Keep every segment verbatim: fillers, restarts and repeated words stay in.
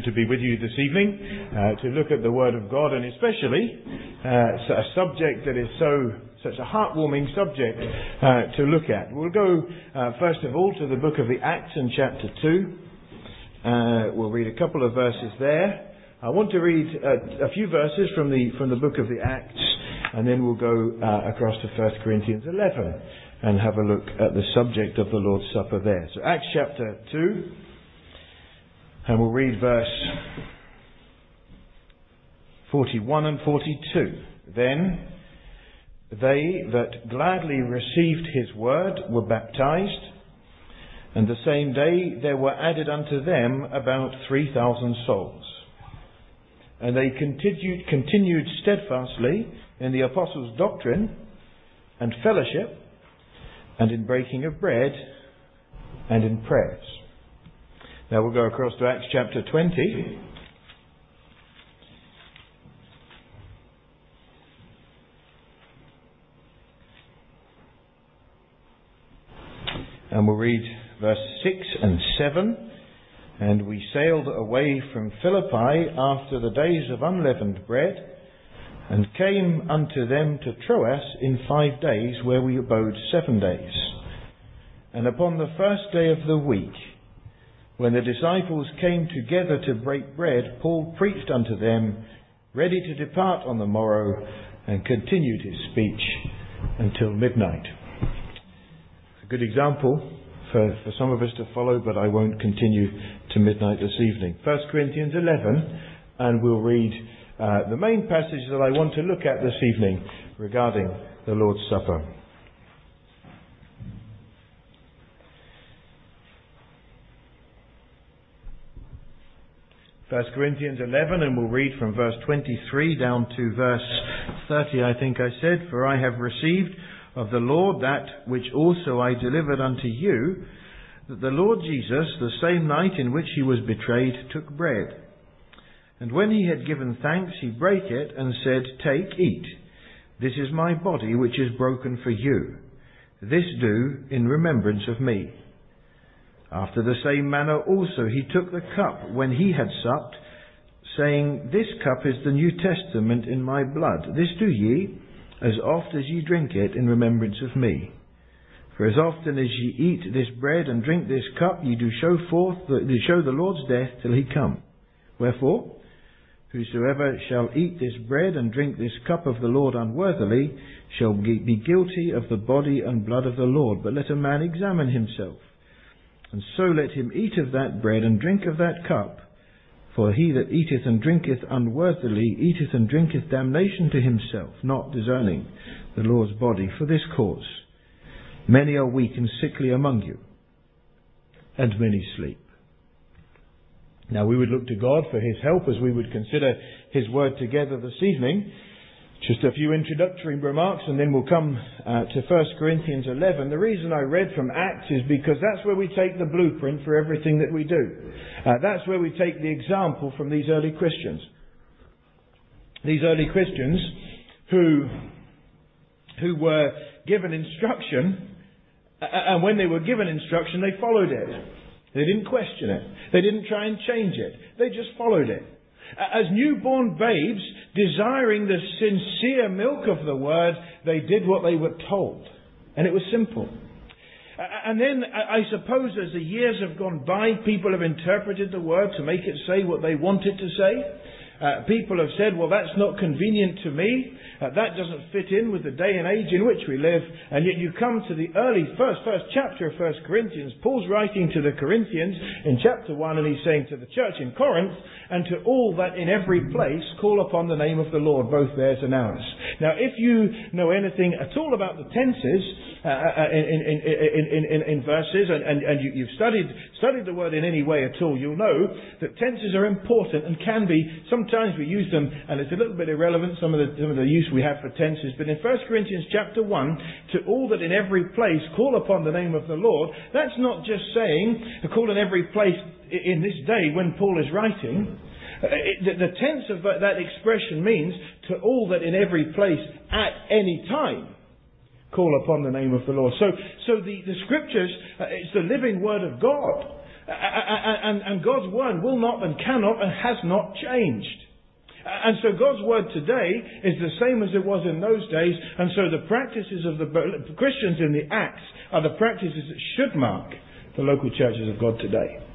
good to be with you this evening uh, to look at the Word of God, and especially uh, a subject that is so such a heartwarming subject uh, to look at. We'll go uh, first of all to the book of the Acts in chapter two. Uh, we'll read a couple of verses there. I want to read uh, a few verses from the from the book of the Acts, and then we'll go uh, across to First Corinthians eleven and have a look at the subject of the Lord's Supper there. So Acts chapter two. And we'll read verse forty-one and forty-two. Then they that gladly received his word were baptized, and the same day there were added unto them about three thousand souls. And they continued, continued steadfastly in the apostles' doctrine and fellowship, and in breaking of bread, and in prayers. Now we'll go across to Acts chapter twenty. And we'll read verse six and seven. And we sailed away from Philippi after the days of unleavened bread, and came unto them to Troas in five days, where we abode seven days. And upon the first day of the week, when the disciples came together to break bread, Paul preached unto them, ready to depart on the morrow, and continued his speech until midnight. A good example for, for some of us to follow, but I won't continue to midnight this evening. First Corinthians eleven, and we'll read uh, the main passage that I want to look at this evening regarding the Lord's Supper. First Corinthians eleven, and we'll read from verse twenty-three down to verse thirty, I think I said. For I have received of the Lord that which also I delivered unto you, that the Lord Jesus, the same night in which he was betrayed, took bread. And when he had given thanks, he brake it, and said, Take, eat. This is my body, which is broken for you. This do in remembrance of me. After the same manner also he took the cup when he had supped, saying, This cup is the New Testament in my blood. This do ye, as oft as ye drink it, in remembrance of me. For as often as ye eat this bread and drink this cup, ye do show forth, the, do show the Lord's death till he come. Wherefore, whosoever shall eat this bread and drink this cup of the Lord unworthily, shall be guilty of the body and blood of the Lord. But let a man examine himself. And so let him eat of that bread and drink of that cup. For he that eateth and drinketh unworthily eateth and drinketh damnation to himself, not discerning the Lord's body. For this cause many are weak and sickly among you, and many sleep. Now we would look to God for his help as we would consider his word together this evening. Just a few introductory remarks, and then we'll come uh, to First Corinthians eleven. The reason I read from Acts is because that's where we take the blueprint for everything that we do. Uh, that's where we take the example from these early Christians. These early Christians who, who were given instruction, uh, and when they were given instruction, they followed it. They didn't question it. They didn't try and change it. They just followed it. As newborn babes, desiring the sincere milk of the word, they did what they were told. And it was simple. And then, I suppose, as the years have gone by, people have interpreted the word to make it say what they want it to say. Uh, people have said, well, that's not convenient to me. Uh, that doesn't fit in with the day and age in which we live. And yet you come to the early first, first chapter of First Corinthians. Paul's writing to the Corinthians in chapter one, and he's saying to the church in Corinth, and to all that in every place call upon the name of the Lord, both theirs and ours. Now, if you know anything at all about the tenses uh, in, in, in, in, in, in verses, and, and, and you, you've studied, studied the word in any way at all, you'll know that tenses are important and can be, sometimes we use them, and it's a little bit irrelevant, some of the, some of the use we have for tenses. But in First Corinthians chapter one, to all that in every place call upon the name of the Lord, that's not just saying to call in every place in this day when Paul is writing. Uh, it, the, the tense of that, that expression means to all that in every place at any time call upon the name of the Lord. So, so the, the scriptures, uh, it's the living word of God. And, and God's word will not and cannot and has not changed. And so God's word today is the same as it was in those days. And so the practices of the Christians in the Acts are the practices that should mark the local churches of God today.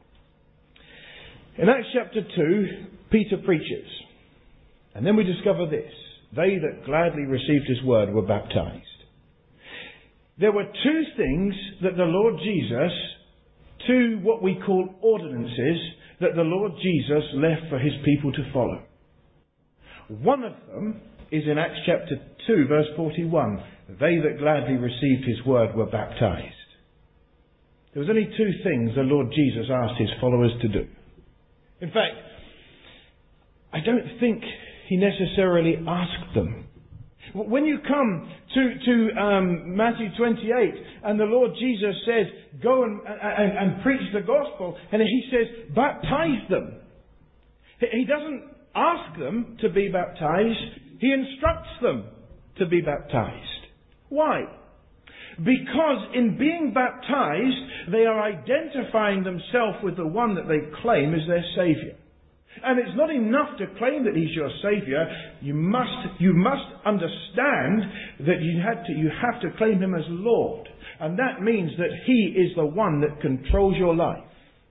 In Acts chapter two, Peter preaches. And then we discover this. They that gladly received his word were baptized. There were two things that the Lord Jesus, two what we call ordinances, that the Lord Jesus left for his people to follow. One of them is in Acts chapter two, verse forty-one. They that gladly received his word were baptized. There was only two things the Lord Jesus asked his followers to do. In fact, I don't think he necessarily asked them. When you come to, to um, Matthew twenty-eight and the Lord Jesus says, go and, and, and preach the gospel, and he says, baptize them. He doesn't ask them to be baptized. He instructs them to be baptized. Why? Because in being baptized, they are identifying themselves with the one that they claim is their Saviour. And it's not enough to claim that he's your Saviour. You must, you must understand that you had to, you have to claim him as Lord. And that means that he is the one that controls your life.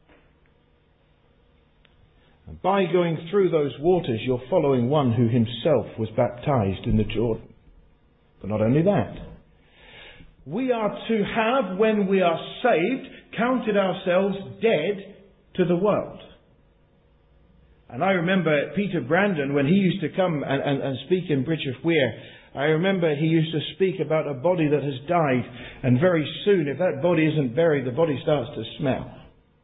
And by going through those waters, you're following one who himself was baptized in the Jordan. But not only that. We are to have, when we are saved, counted ourselves dead to the world. And I remember Peter Brandon, when he used to come and, and, and speak in Bridgeth Weir, I remember he used to speak about a body that has died, and very soon, if that body isn't buried, the body starts to smell.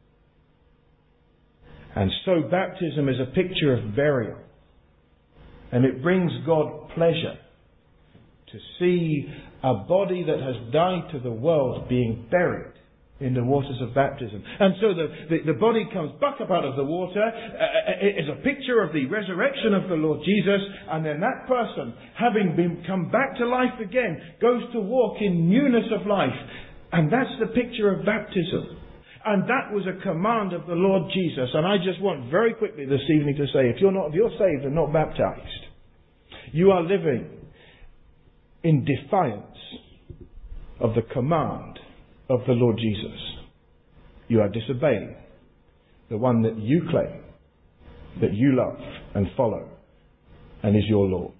And so baptism is a picture of burial. And it brings God pleasure to see a body that has died to the world being buried in the waters of baptism. And so the, the, the body comes back up out of the water. Uh, it is a picture of the resurrection of the Lord Jesus. And then that person, having been come back to life again, goes to walk in newness of life. And that's the picture of baptism. And that was a command of the Lord Jesus. And I just want very quickly this evening to say, if you're not, if you're saved and not baptized, you are living in defiance of the command of the Lord Jesus. You are disobeying the one that you claim, that you love and follow, and is your Lord.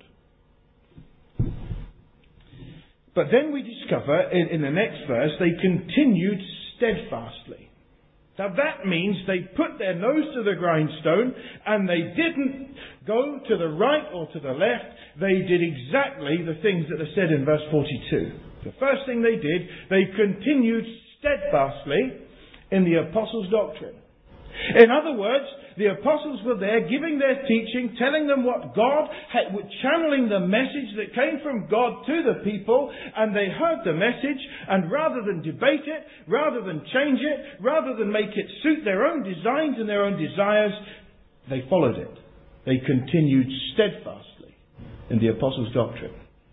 But then we discover in, in the next verse, they continued steadfastly. Now that means they put their nose to the grindstone and they didn't go to the right or to the left. They did exactly the things that are said in verse forty-two. The first thing they did, they continued steadfastly in the apostles' doctrine. In other words, the apostles were there giving their teaching, telling them what God had, channeling the message that came from God to the people, and they heard the message, and rather than debate it, rather than change it, rather than make it suit their own designs and their own desires, they followed it. They continued steadfastly in the apostles' doctrine.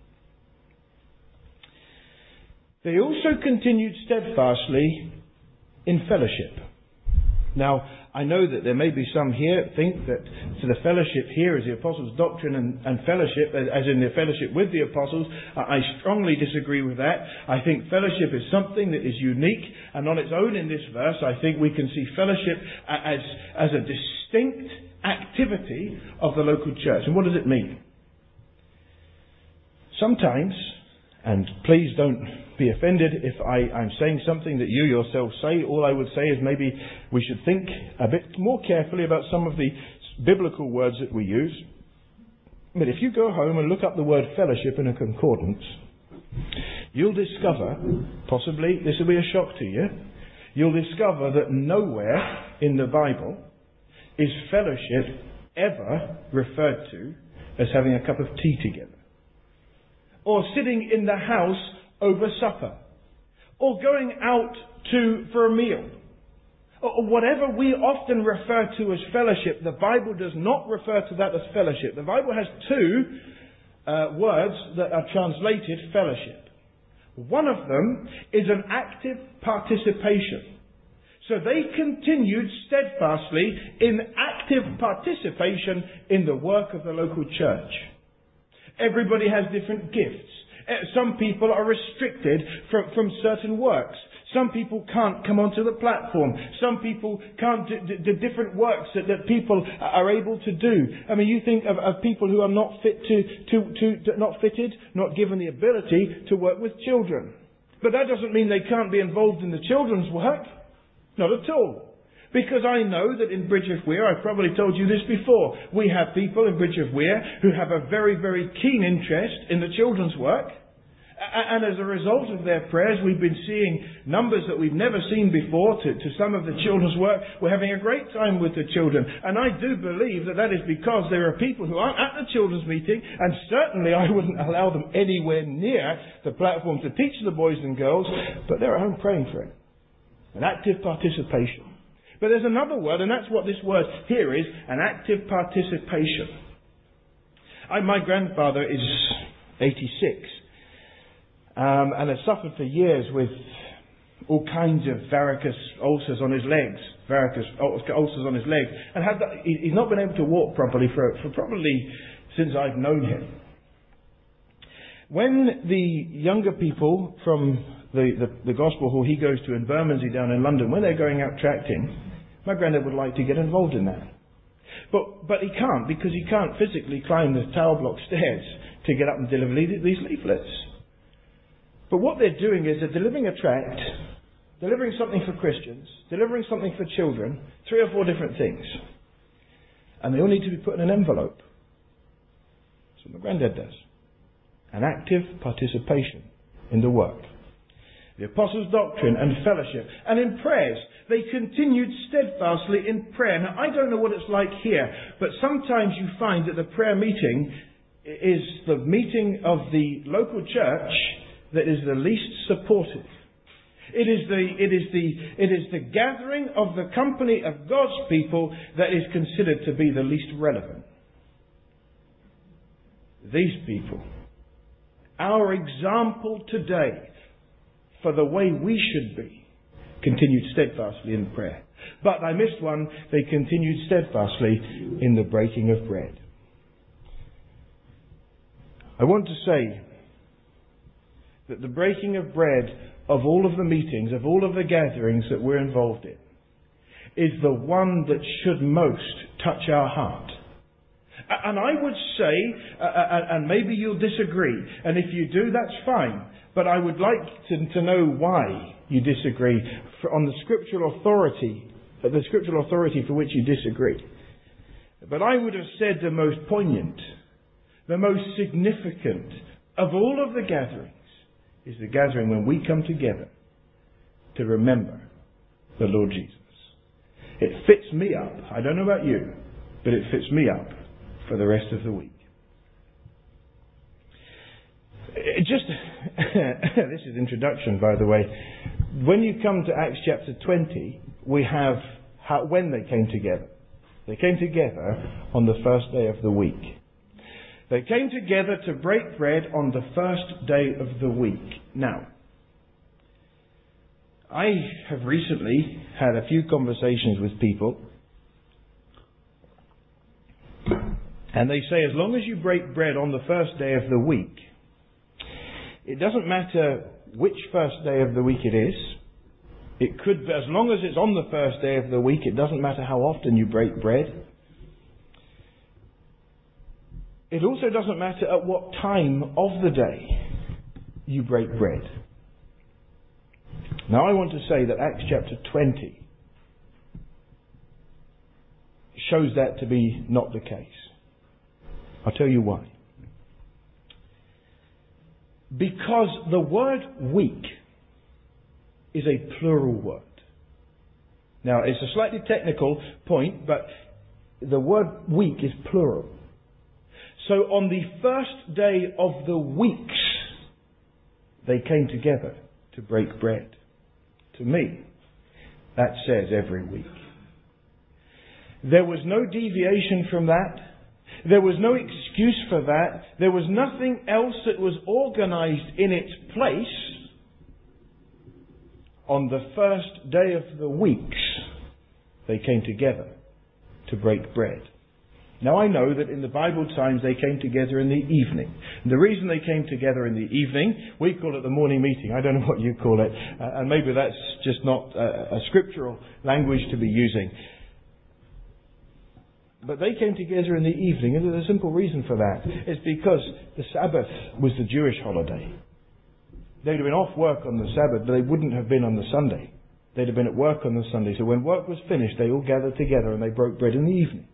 They also continued steadfastly in fellowship. Now, I know that there may be some here think that so the fellowship here is the apostles' doctrine and, and fellowship, as in the fellowship with the apostles. I strongly disagree with that. I think fellowship is something that is unique, and on its own in this verse, I think we can see fellowship as, as a distinct activity of the local church. And what does it mean? Sometimes, and please don't be offended if I, I'm saying something that you yourself say. All I would say is maybe we should think a bit more carefully about some of the biblical words that we use. But if you go home and look up the word fellowship in a concordance, you'll discover, possibly this will be a shock to you, you'll discover that nowhere in the Bible is fellowship ever referred to as having a cup of tea together, or sitting in the house over supper, or going out to for a meal, or whatever we often refer to as fellowship. The Bible does not refer to that as fellowship. The Bible has two uh, words that are translated fellowship. One of them is an active participation. So they continued steadfastly in active participation in the work of the local church. Everybody has different gifts. Some people are restricted from, from certain works. Some people can't come onto the platform. Some people can't do, do, do different works that, that people are able to do. I mean, you think of, of people who are not fit to, to, to, to, not fitted, not given the ability to work with children. But that doesn't mean they can't be involved in the children's work. Not at all. Because I know that in Bridge of Weir, I've probably told you this before, we have people in Bridge of Weir who have a very, very keen interest in the children's work. And as a result of their prayers, we've been seeing numbers that we've never seen before to, to some of the children's work. We're having a great time with the children. And I do believe that that is because there are people who aren't at the children's meeting, and certainly I wouldn't allow them anywhere near the platform to teach the boys and girls, but they're at home praying for it. An active participation. But there's another word, and that's what this word here is, an active participation. I, my grandfather is eighty-six. Um, and has suffered for years with all kinds of varicose ulcers on his legs, varicose ulcers on his legs, and had that, he, he's not been able to walk properly for, for probably since I've known him. When the younger people from the, the, the gospel hall he goes to in Bermondsey down in London, when they're going out tracting, my granddad would like to get involved in that. But, but he can't, because he can't physically climb the tower block stairs to get up and deliver these leaflets. But what they're doing is they're delivering a tract, delivering something for Christians, delivering something for children, three or four different things. And they all need to be put in an envelope. That's what my granddad does. An active participation in the work. The Apostles' doctrine and fellowship. And in prayers, they continued steadfastly in prayer. Now, I don't know what it's like here, but sometimes you find that the prayer meeting is the meeting of the local church that is the least supportive. It is the, it is the, it is the gathering of the company of God's people that is considered to be the least relevant. These people, our example today for the way we should be, continued steadfastly in prayer. But I missed one, they continued steadfastly in the breaking of bread. I want to say that the breaking of bread of all of the meetings, of all of the gatherings that we're involved in, is the one that should most touch our heart. And I would say, uh, and maybe you'll disagree, and if you do, that's fine, but I would like to, to know why you disagree on the scriptural authority, the scriptural authority for which you disagree. But I would have said the most poignant, the most significant of all of the gatherings is the gathering when we come together to remember the Lord Jesus. It fits me up. I don't know about you, but it fits me up for the rest of the week. It just, this is introduction, by the way. When you come to Acts chapter twenty, we have how, when they came together. They came together on the first day of the week. They came together to break bread on the first day of the week. Now, I have recently had a few conversations with people, and they say as long as you break bread on the first day of the week, it doesn't matter which first day of the week it is. It could, as long as it's on the first day of the week, it doesn't matter how often you break bread. It also doesn't matter at what time of the day you break bread. Now I want to say that Acts chapter twenty shows that to be not the case. I'll tell you why. Because the word week is a plural word. Now it's a slightly technical point, but the word week is plural. So on the first day of the weeks, they came together to break bread. To me, that says every week. There was no deviation from that. There was no excuse for that. There was nothing else that was organized in its place. on the first day of the weeks, they came together to break bread. Now I know that in the Bible times they came together in the evening. And the reason they came together in the evening, we call it the morning meeting. I don't know what you call it. Uh, and maybe that's just not a, a scriptural language to be using. But they came together in the evening, and there's a simple reason for that. It's because the Sabbath was the Jewish holiday. They'd have been off work on the Sabbath, but they wouldn't have been on the Sunday. They'd have been at work on the Sunday. So when work was finished, they all gathered together and they broke bread in the evening.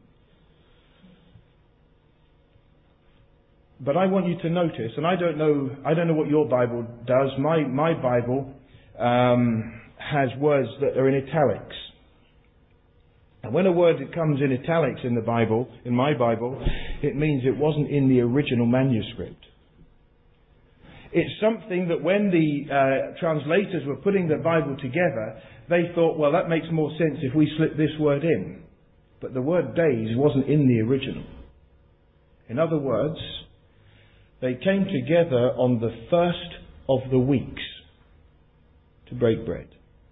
But I want you to notice, and I don't know, I don't know what your Bible does. My my Bible um, has words that are in italics. And when a word comes in italics in the Bible, in my Bible, it means it wasn't in the original manuscript. It's something that when the uh, translators were putting the Bible together, they thought, well, that makes more sense if we slip this word in. But the word days wasn't in the original. In other words, they came together on the first of the weeks to break bread.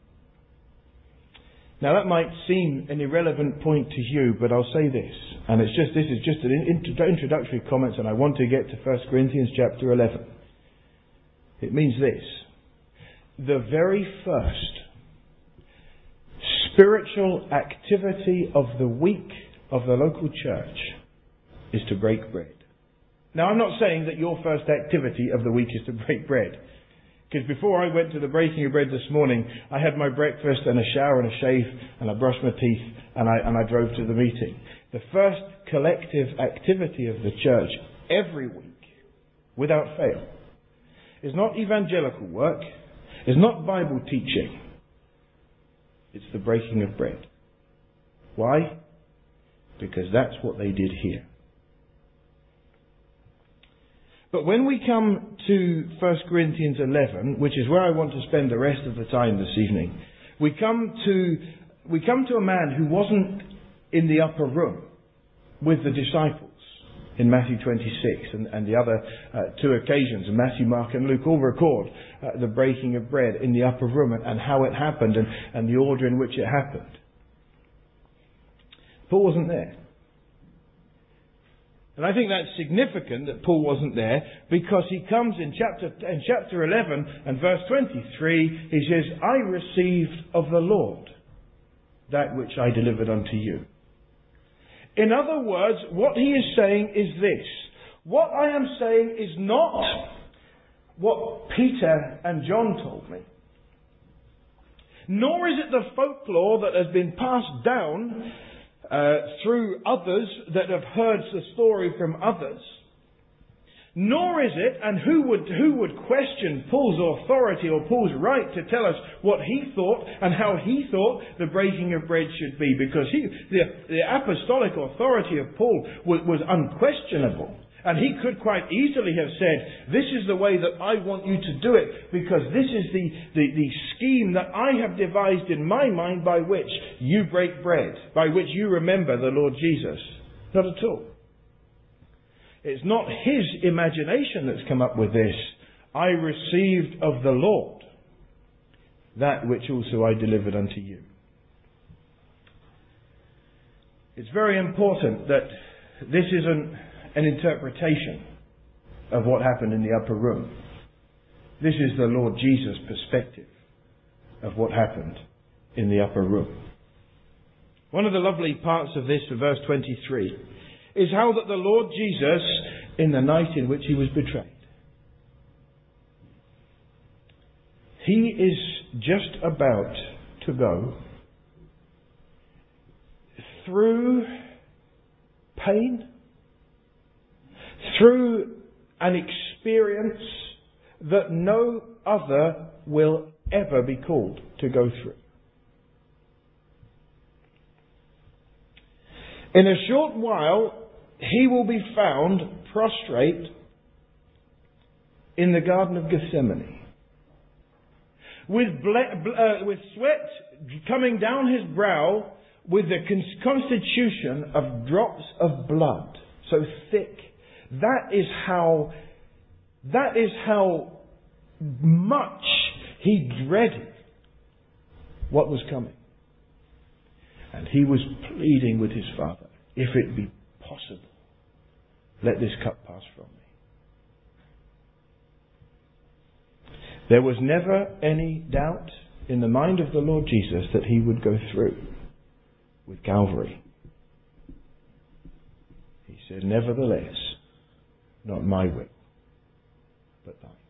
Now that might seem an irrelevant point to you, but I'll say this, and it's just this is just an introductory comment, and I want to get to First Corinthians chapter eleven. It means this: the very first spiritual activity of the week of the local church is to break bread. Now, I'm not saying that your first activity of the week is to break bread. Because before I went to the breaking of bread this morning, I had my breakfast and a shower and a shave, and I brushed my teeth, and I, and I drove to the meeting. The first collective activity of the church every week, without fail, is not evangelical work, is not Bible teaching. It's the breaking of bread. Why? Because that's what they did here. But when we come to First Corinthians eleven, which is where I want to spend the rest of the time this evening, we come to we come to a man who wasn't in the upper room with the disciples in Matthew twenty-six and, and the other uh, two occasions, and Matthew, Mark and Luke all record uh, the breaking of bread in the upper room and, and how it happened and, and the order in which it happened. Paul wasn't there. And I think that's significant that Paul wasn't there, because he comes in chapter in chapter eleven and verse twenty-three, he says, I received of the Lord that which I delivered unto you. In other words, what he is saying is this: what I am saying is not what Peter and John told me, nor is it the folklore that has been passed down Uh, through others that have heard the story from others. Nor is it, and who would who would question Paul's authority or Paul's right to tell us what he thought and how he thought the breaking of bread should be, because he, the, the apostolic authority of Paul was, was unquestionable. And he could quite easily have said, this is the way that I want you to do it, because this is the, the, the scheme that I have devised in my mind by which you break bread, by which you remember the Lord Jesus. Not at all. It's not his imagination that's come up with this. I received of the Lord that which also I delivered unto you. It's very important that this isn't an interpretation of what happened in the upper room. This is the Lord Jesus' perspective of what happened in the upper room. One of the lovely parts of this, for verse twenty-three, is how that the Lord Jesus, in the night in which he was betrayed, he is just about to go through pain, through an experience that no other will ever be called to go through. In a short while, he will be found prostrate in the Garden of Gethsemane, with, ble- uh, with sweat coming down his brow, with the con- constitution of drops of blood so thick. That is how, that is how much he dreaded what was coming. And he was pleading with his Father, if it be possible, let this cup pass from me. There was never any doubt in the mind of the Lord Jesus that he would go through with Calvary. He said, nevertheless, not my will, but thine.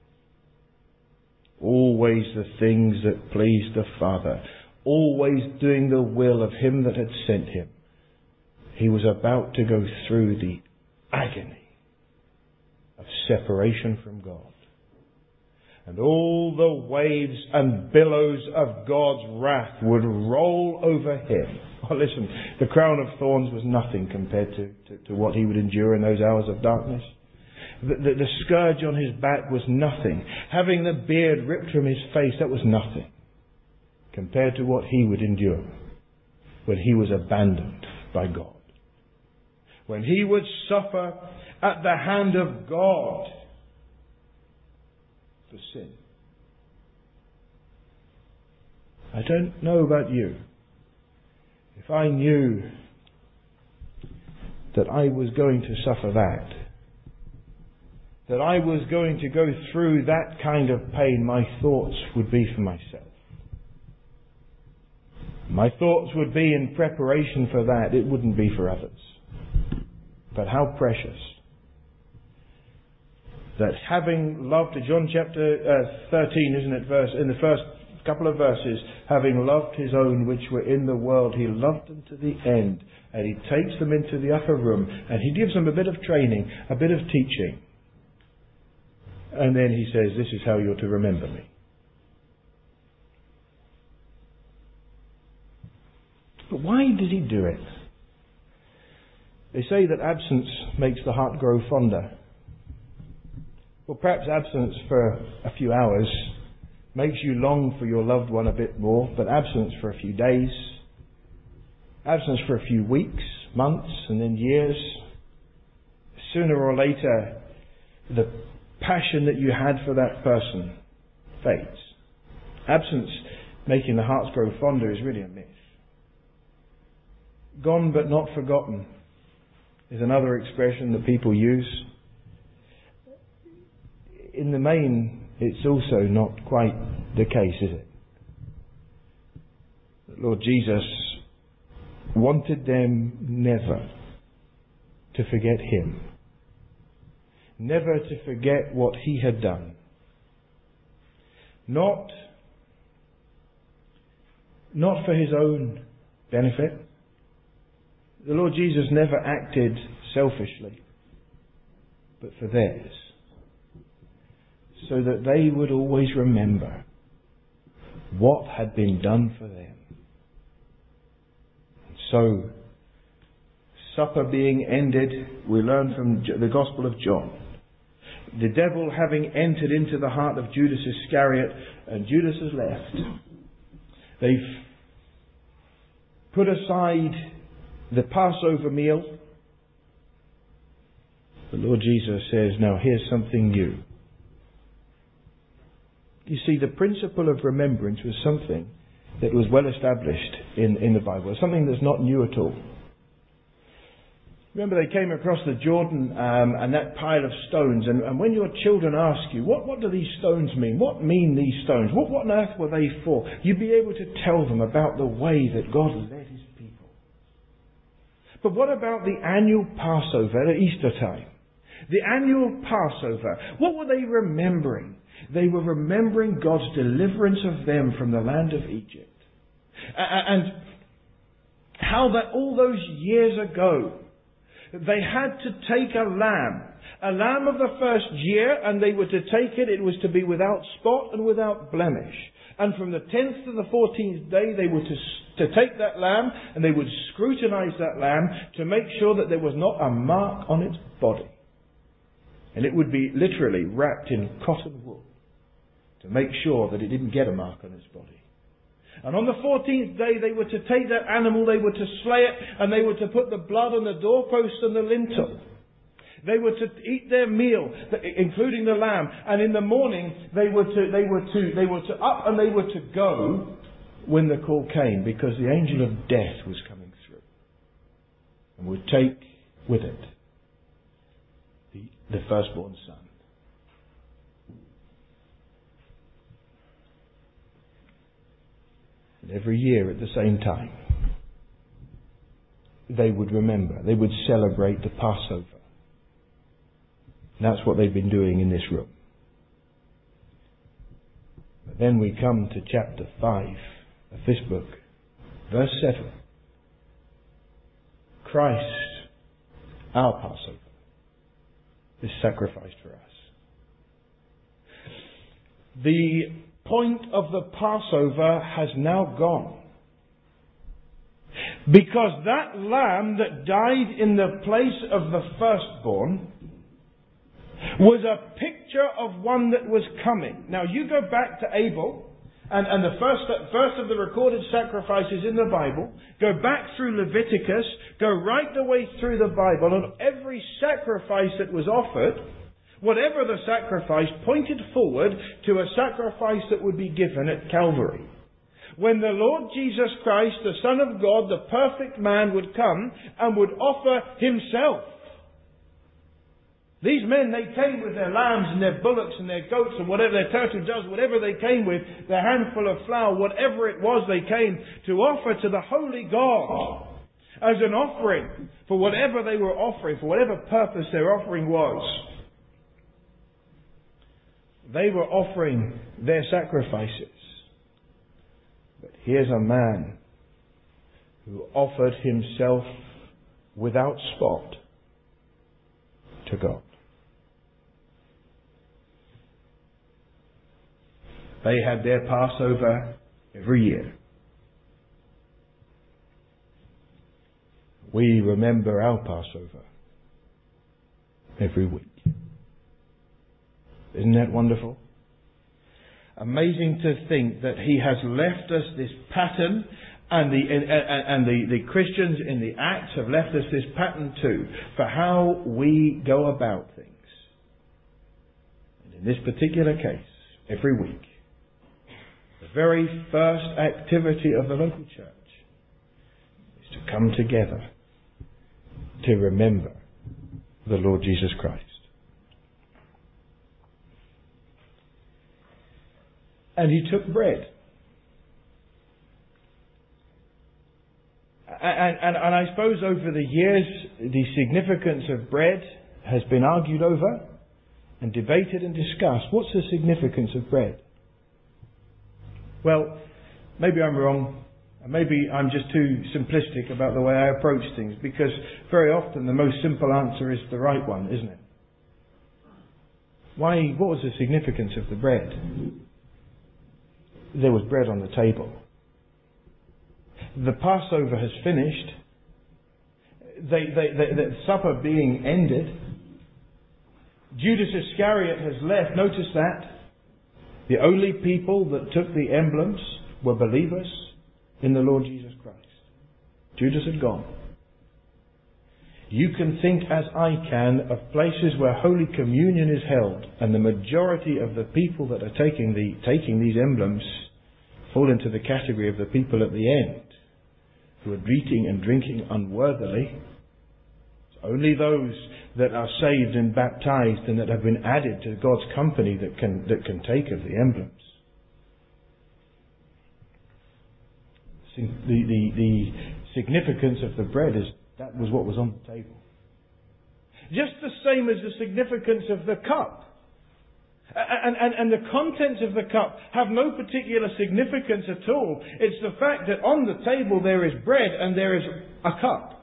Always the things that pleased the Father, always doing the will of him that had sent him. He was about to go through the agony of separation from God. And all the waves and billows of God's wrath would roll over him. Oh, listen, the crown of thorns was nothing compared to, to, to what he would endure in those hours of darkness. The, the, the scourge on his back was nothing. Having the beard ripped from his face, that was nothing compared to what he would endure when he was abandoned by God. When he would suffer at the hand of God for sin. I don't know about you. If I knew that I was going to suffer that, that I was going to go through that kind of pain, my thoughts would be for myself. My thoughts would be in preparation for that. It wouldn't be for others. But how precious that having loved, John chapter uh, thirteen, isn't it, verse, in the first couple of verses, having loved his own which were in the world, he loved them to the end. And he takes them into the upper room and he gives them a bit of training, a bit of teaching. And then he says, this is how you're to remember me. But why did he do it? They say that absence makes the heart grow fonder. Well, perhaps absence for a few hours makes you long for your loved one a bit more, but absence for a few days, absence for a few weeks, months, and then years, sooner or later, the passion that you had for that person fades. Absence making the hearts grow fonder is really a myth. Gone but not forgotten is another expression that people use. In the main, it's also not quite the case, is it? Lord Jesus wanted them never to forget him. Never to forget what he had done. Not, not for his own benefit. The Lord Jesus never acted selfishly, but for theirs. So that they would always remember what had been done for them. So, supper being ended, we learn from the Gospel of John. The devil having entered into the heart of Judas Iscariot, and Judas has left. They've put aside the Passover meal. The Lord Jesus says, now here's something new. You see, the principle of remembrance was something that was well established in, in the Bible. It's something that's not new at all. Remember, they came across the Jordan um, and that pile of stones, and, and when your children ask you, what, what do these stones mean? What mean these stones? What, what on earth were they for? You'd be able to tell them about the way that God led his people. But what about the annual Passover at Easter time? The annual Passover. What were they remembering? They were remembering God's deliverance of them from the land of Egypt. And how that all those years ago, they had to take a lamb, a lamb of the first year, and they were to take it. It was to be without spot and without blemish. And from the tenth to the fourteenth day, they were to, to take that lamb, and they would scrutinize that lamb to make sure that there was not a mark on its body. And it would be literally wrapped in cotton wool to make sure that it didn't get a mark on its body. And on the fourteenth day, they were to take that animal, they were to slay it, and they were to put the blood on the doorpost and the lintel. They were to eat their meal, including the lamb, and in the morning they were to they were to they were to up and they were to go when the call came, because the angel of death was coming through and would take with it the, the firstborn son. And every year at the same time, they would remember, they would celebrate the Passover. And that's what they've been doing in this room. But then we come to chapter five of this book, verse seven. Christ, our Passover, is sacrificed for us. The point of the Passover has now gone. Because that lamb that died in the place of the firstborn was a picture of one that was coming. Now you go back to Abel, and, and the first, first of the recorded sacrifices in the Bible, go back through Leviticus, go right the way through the Bible, and every sacrifice that was offered, whatever the sacrifice, pointed forward to a sacrifice that would be given at Calvary. When the Lord Jesus Christ, the Son of God, the perfect man, would come and would offer himself. These men, they came with their lambs and their bullocks and their goats and whatever, their turtle doves, whatever they came with, their handful of flour, whatever it was they came to offer to the holy God as an offering for whatever they were offering, for whatever purpose their offering was. They were offering their sacrifices. But here's a man who offered himself without spot to God. They had their Passover every year. We remember our Passover every week. Isn't that wonderful? Amazing to think that He has left us this pattern, and the and, and the, the Christians in the Acts have left us this pattern too, for how we go about things. And in this particular case, every week, the very first activity of the local church is to come together to remember the Lord Jesus Christ. And He took bread. And, and, and I suppose over the years, the significance of bread has been argued over and debated and discussed. What's the significance of bread? Well, maybe I'm wrong. Maybe I'm just too simplistic about the way I approach things, because very often the most simple answer is the right one, isn't it? Why? What was the significance of the bread? There was bread on the table. The Passover has finished. They, they, they, the supper being ended. Judas Iscariot has left. Notice that. The only people that took the emblems were believers in the Lord Jesus Christ. Judas had gone. You can think, as I can, of places where Holy Communion is held, and the majority of the people that are taking the taking these emblems fall into the category of the people at the end who are eating and drinking unworthily. It's only those that are saved and baptized and that have been added to God's company that can that can take of the emblems. The, the, the significance of the bread is that was what was on the table. Just the same as the significance of the cup. And, and, and the contents of the cup have no particular significance at all. It's the fact that on the table there is bread and there is a cup.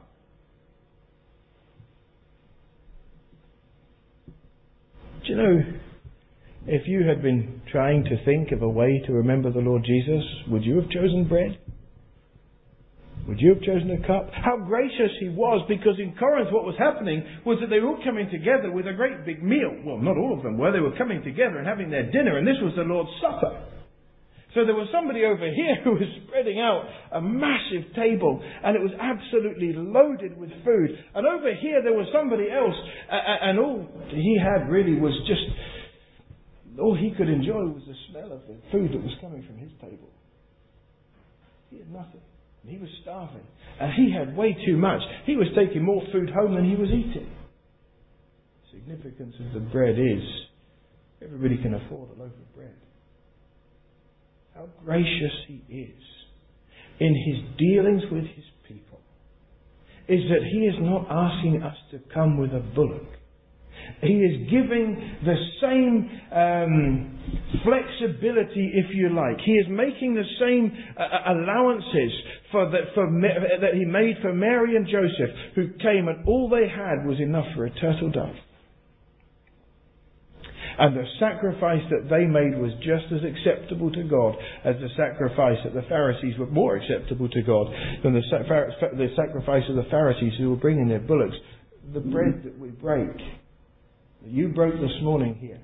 Do you know, if you had been trying to think of a way to remember the Lord Jesus, would you have chosen bread? Would you have chosen a cup? How gracious He was, because in Corinth what was happening was that they were all coming together with a great big meal. Well, not all of them were. They were coming together and having their dinner, and this was the Lord's Supper. So there was somebody over here who was spreading out a massive table, and it was absolutely loaded with food. And over here there was somebody else, and all he had really was just, all he could enjoy was the smell of the food that was coming from his table. He had nothing. And he was starving. And he had way too much. He was taking more food home than he was eating. The significance of the bread is everybody can afford a loaf of bread. How gracious he is in his dealings with his people is that he is not asking us to come with a bullock. He is giving the same um, flexibility, if you like. He is making the same uh, allowances for the, for that he made for Mary and Joseph, who came and all they had was enough for a turtle dove. And the sacrifice that they made was just as acceptable to God as the sacrifice that the Pharisees were more acceptable to God than the, the sacrifice of the Pharisees who were bringing their bullocks. The bread that we break, that you broke this morning here,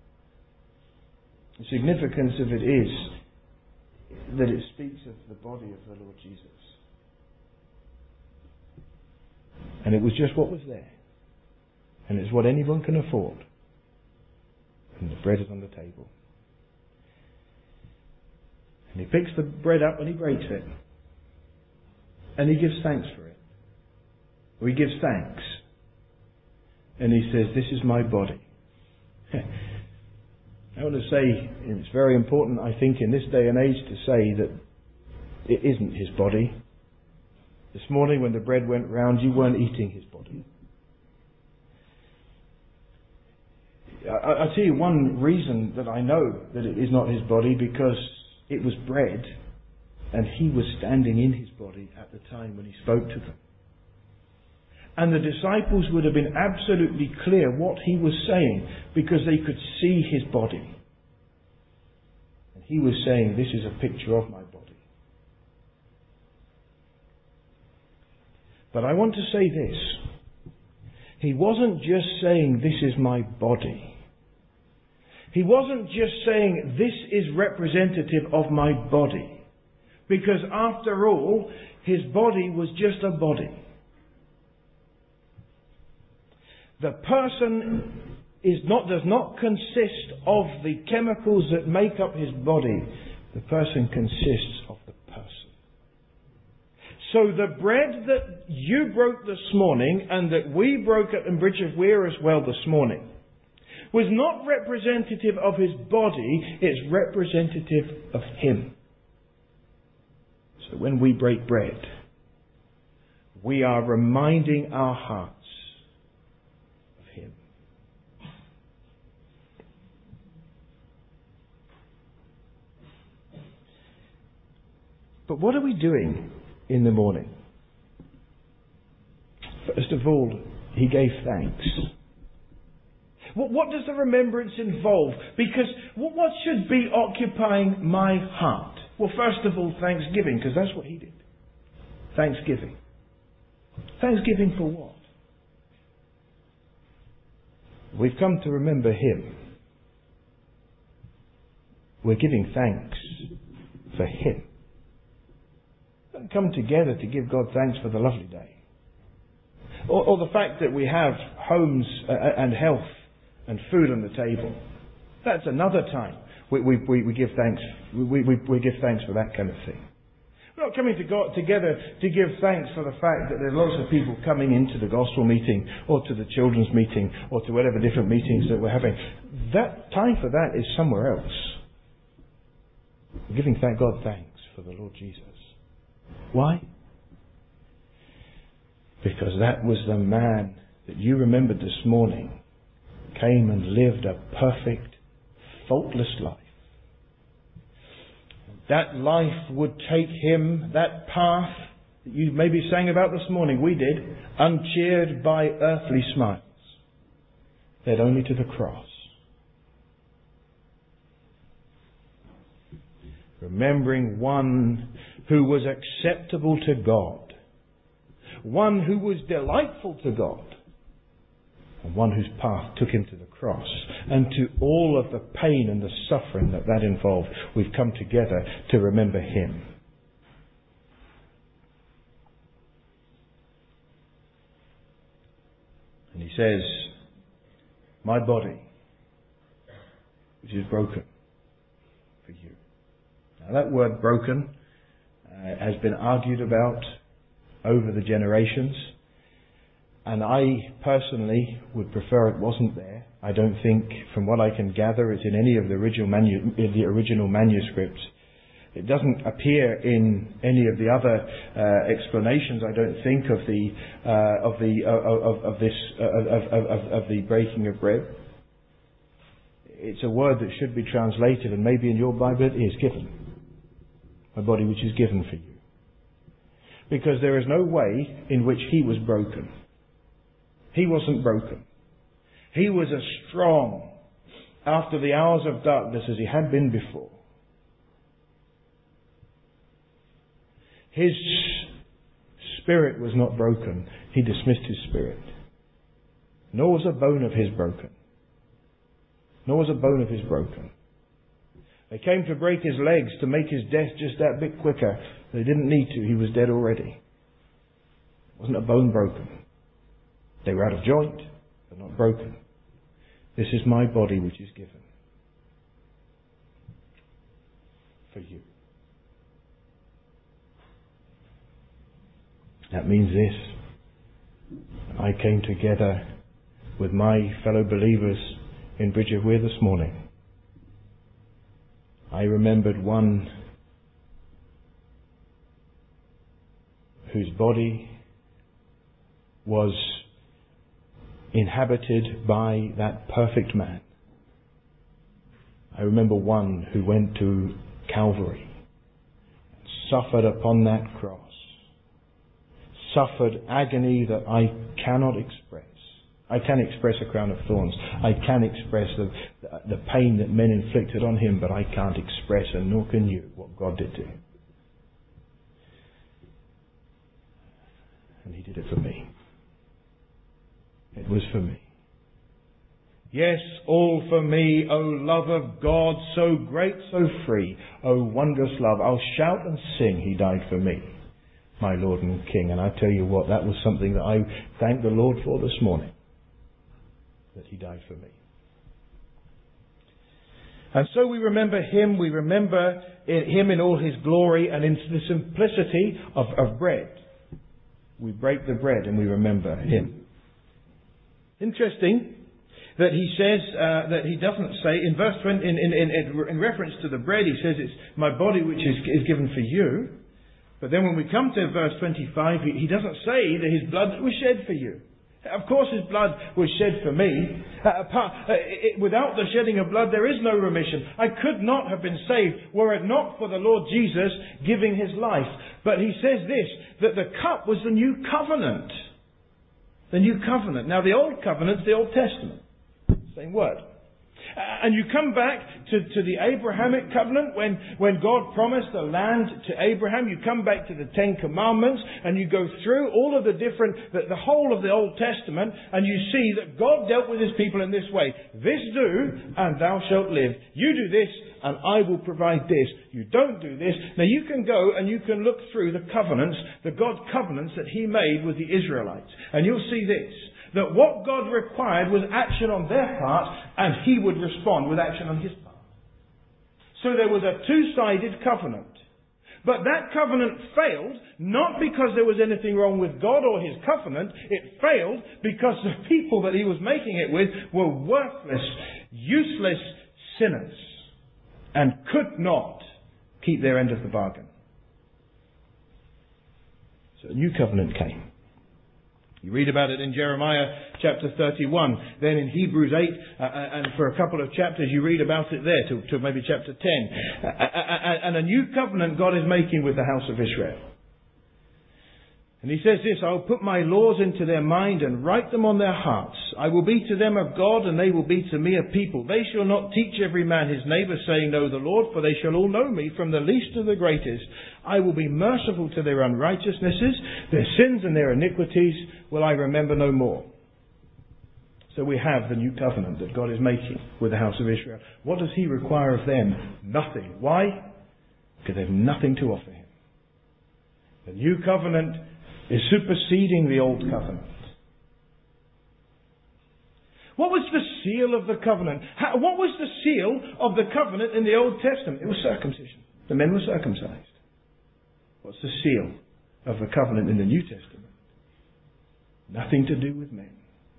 the significance of it is that it speaks of the body of the Lord Jesus. And it was just what was there. And it's what anyone can afford. And the bread is on the table. And he picks the bread up and he breaks it. And he gives thanks for it. Or he gives thanks. And he says, this is my body. I want to say, and it's very important, I think, in this day and age to say that it isn't his body. This morning when the bread went round, you weren't eating his body. I'll tell you one reason that I know that it is not his body, because it was bread and he was standing in his body at the time when he spoke to them. And the disciples would have been absolutely clear what he was saying because they could see his body. And he was saying, this is a picture of my body. But I want to say this. He wasn't just saying, this is my body. He wasn't just saying, this is representative of my body. Because after all, his body was just a body. The person is not, does not consist of the chemicals that make up his body. The person consists of the person. So the bread that you broke this morning and that we broke at Bridge of Weir as well this morning was not representative of his body, it's representative of him. So when we break bread, we are reminding our hearts of him. But what are we doing in the morning? First of all, he gave thanks. What does the remembrance involve? Because what should be occupying my heart? Well, first of all, thanksgiving, because that's what he did. Thanksgiving. Thanksgiving for what? We've come to remember him. We're giving thanks for him. We don't come together to give God thanks for the lovely day. Or, or the fact that we have homes and health and food on the table. That's another time we, we, we, we give thanks. We, we, we give thanks for that kind of thing. We're not coming to God together to give thanks for the fact that there are lots of people coming into the gospel meeting or to the children's meeting or to whatever different meetings that we're having. That time for that is somewhere else. We're giving thank God thanks for the Lord Jesus. Why? Because that was the man that you remembered this morning came and lived a perfect, faultless life. That life would take him, that path that you maybe sang about this morning, we did, uncheered by earthly smiles, led only to the cross. Remembering one who was acceptable to God, one who was delightful to God, and one whose path took him to the cross, and to all of the pain and the suffering that that involved. We've come together to remember him. And he says, my body, which is broken for you. Now that word broken, uh, has been argued about over the generations. And I personally would prefer it wasn't there. I don't think, from what I can gather, it's in any of the original, manu- in the original manuscripts. It doesn't appear in any of the other uh, explanations, I don't think, of the uh, of the uh, of, of this uh, of, of, of, of the breaking of bread. It's a word that should be translated, and maybe in your Bible it is given. My body which is given for you. Because there is no way in which he was broken. He wasn't broken. He was as strong after the hours of darkness as he had been before. His spirit was not broken. He dismissed his spirit. Nor was a bone of his broken. Nor was a bone of his broken. They came to break his legs to make his death just that bit quicker. They didn't need to. He was dead already. Wasn't a bone broken. They were out of joint, but not broken. This is my body which is given for you. That means this. I came together with my fellow believers in Bridge of Weir this morning. I remembered one whose body was inhabited by that perfect man. I remember one who went to Calvary, suffered upon that cross, suffered agony that I cannot express. I can express a crown of thorns. I can express the, the pain that men inflicted on him, but I can't express, and nor can you, what God did to him. And he did it for me. It was for me. Yes, all for me, O love of God, so great, so free, O wondrous love. I'll shout and sing, he died for me, my Lord and King. And I tell you what, that was something that I thank the Lord for this morning, that he died for me. And so we remember him, we remember him in all his glory and in the simplicity of, of bread. We break the bread and we remember him. Interesting that he says, uh, that he doesn't say, in verse twenty, in, in, in, in reference to the bread, he says it's my body which is, is given for you. But then when we come to verse twenty-five, he, he doesn't say that his blood was shed for you. Of course his blood was shed for me. Uh, apart, uh, it, without the shedding of blood there is no remission. I could not have been saved were it not for the Lord Jesus giving his life. But he says this, that the cup was the new covenant. The new covenant. Now the old covenant's the Old Testament. Same word. Uh, and you come back to, to the Abrahamic covenant when, when God promised the land to Abraham. You come back to the Ten Commandments and you go through all of the different, the, the whole of the Old Testament, and you see that God dealt with his people in this way. This do and thou shalt live. You do this and I will provide this. You don't do this. Now you can go and you can look through the covenants, the God covenants that he made with the Israelites. And you'll see this. That what God required was action on their part, and he would respond with action on his part. So there was a two-sided covenant. But that covenant failed, not because there was anything wrong with God or his covenant. It failed because the people that he was making it with were worthless, useless sinners, and could not keep their end of the bargain. So a new covenant came. You read about it in Jeremiah chapter thirty-one. Then in Hebrews eight, uh, and for a couple of chapters you read about it there, to, to maybe chapter ten. Uh, and a new covenant God is making with the house of Israel. And he says this, I'll put my laws into their mind and write them on their hearts. I will be to them a God, and they will be to me a people. They shall not teach every man his neighbour, saying, know the Lord, for they shall all know me, from the least to the greatest. I will be merciful to their unrighteousnesses, their sins and their iniquities will I remember no more. So we have the new covenant that God is making with the house of Israel. What does he require of them? Nothing. Why? Because they have nothing to offer him. The new covenant is superseding the old covenant. What was the seal of the covenant? How, what was the seal of the covenant in the Old Testament? It was circumcision. The men were circumcised. What's the seal of the covenant in the New Testament? Nothing to do with men.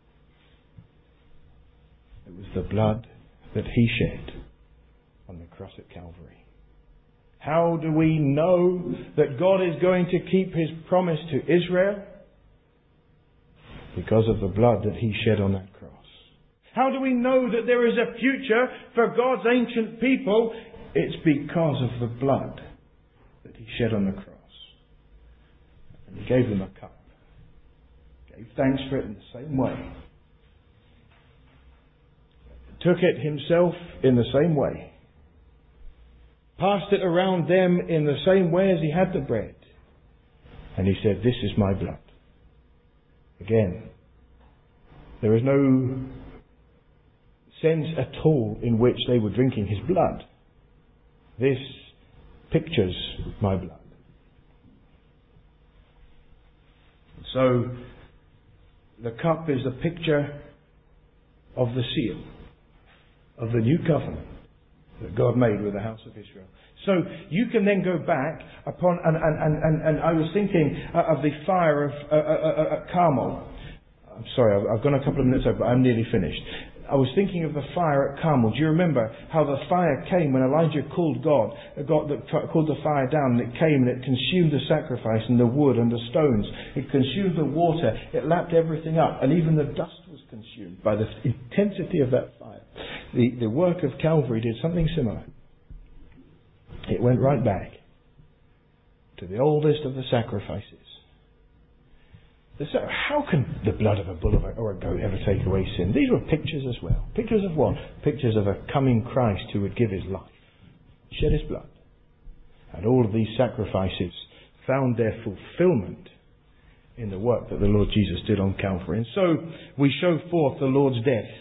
It was the blood that He shed on the cross at Calvary. How do we know that God is going to keep His promise to Israel? Because of the blood that He shed on that cross. How do we know that there is a future for God's ancient people? It's because of the blood that He shed on the cross. And He gave them a cup. Gave thanks for it in the same way. Took it Himself in the same way. Passed it around them in the same way as He had the bread. And He said, "This is my blood." Again, there is no sense at all in which they were drinking His blood. This pictures my blood. So, the cup is a picture of the seal of the new covenant that God made with the house of Israel. So you can then go back upon, and, and, and, and, and I was thinking of the fire of uh, uh, uh, Carmel. I'm sorry, I've, I've gone a couple of minutes over, but I'm nearly finished. I was thinking of the fire at Carmel. Do you remember how the fire came when Elijah called God, God that called the fire down, and it came and it consumed the sacrifice and the wood and the stones. It consumed the water. It lapped everything up, and even the dust was consumed by the intensity of that fire. The, the work of Calvary did something similar. It went right back to the oldest of the sacrifices. So how can the blood of a bull or a goat ever take away sin? These were pictures as well. Pictures of what? Pictures of a coming Christ who would give His life, shed His blood. And all of these sacrifices found their fulfillment in the work that the Lord Jesus did on Calvary. And so we show forth the Lord's death.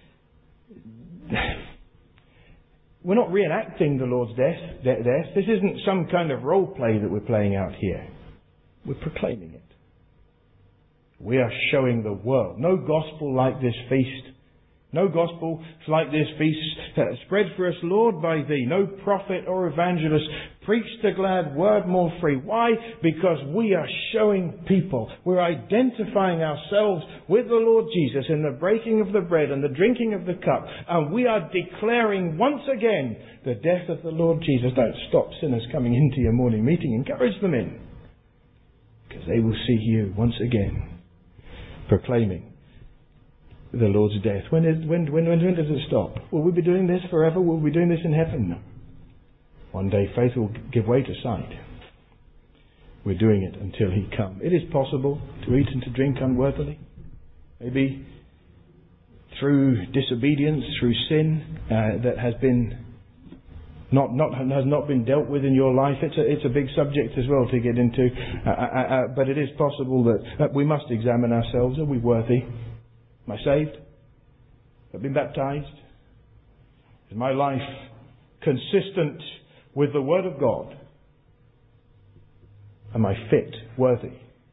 We're not reenacting the Lord's death, death. This isn't some kind of role play that we're playing out here. We're proclaiming it. We are showing the world. No gospel like this feast. No gospel like this feast uh, spread for us, Lord, by Thee. No prophet or evangelist preached the glad word more free. Why? Because we are showing people. We're identifying ourselves with the Lord Jesus in the breaking of the bread and the drinking of the cup. And we are declaring once again the death of the Lord Jesus. Don't stop sinners coming into your morning meeting. Encourage them in. Because they will see you once again proclaiming the Lord's death. When, is, when, when, when, when does it stop? Will we be doing this forever? Will we be doing this in heaven? No. One day faith will give way to sight. We're doing it until He come. It is possible to eat and to drink unworthily. Maybe through disobedience, through sin uh, that has been not not has not been dealt with in your life. It's a it's a big subject as well to get into. Uh, uh, uh, but it is possible that, that we must examine ourselves. Are we worthy? Am I saved? Have I been baptized? Is my life consistent with the Word of God? Am I fit, worthy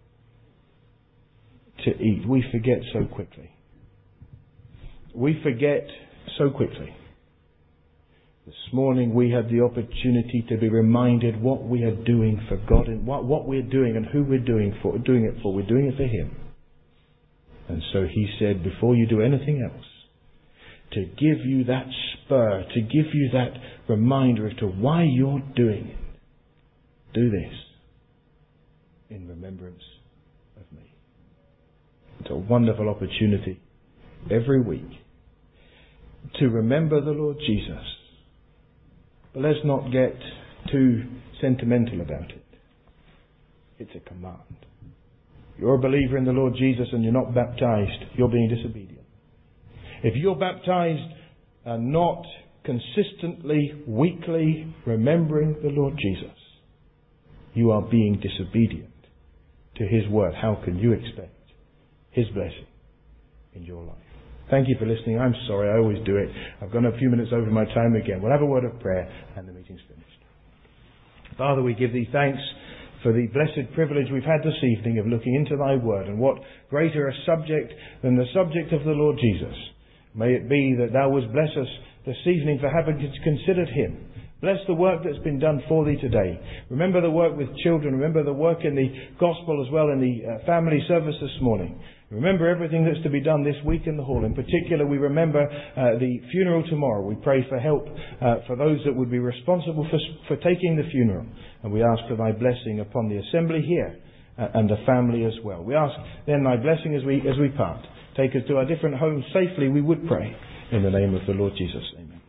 to eat? We forget so quickly. We forget so quickly. This morning we had the opportunity to be reminded what we are doing for God and what, what we're doing and who we're doing for, doing it for. We're doing it for Him. And so He said, before you do anything else, to give you that spur, to give you that reminder as to why you're doing it, do this in remembrance of me. It's a wonderful opportunity every week to remember the Lord Jesus. But let's not get too sentimental about it. It's a command. You're a believer in the Lord Jesus and you're not baptized, you're being disobedient. If you're baptized and not consistently, weekly remembering the Lord Jesus, you are being disobedient to His word. How can you expect His blessing in your life? Thank you for listening. I'm sorry, I always do it. I've gone a few minutes over my time again. We'll have a word of prayer and the meeting's finished. Father, we give Thee thanks for the blessed privilege we've had this evening of looking into Thy Word, and what greater a subject than the subject of the Lord Jesus. May it be that Thou wouldst bless us this evening for having considered Him. Bless the work that's been done for thee today. Remember the work with children. Remember the work in the gospel as well, in the uh, family service this morning. Remember everything that's to be done this week in the hall. In particular, we remember uh, the funeral tomorrow. We pray for help uh, for those that would be responsible for, for taking the funeral. And we ask for thy blessing upon the assembly here uh, and the family as well. We ask then thy blessing as we, as we part. Take us to our different homes safely, we would pray. In the name of the Lord Jesus. Amen.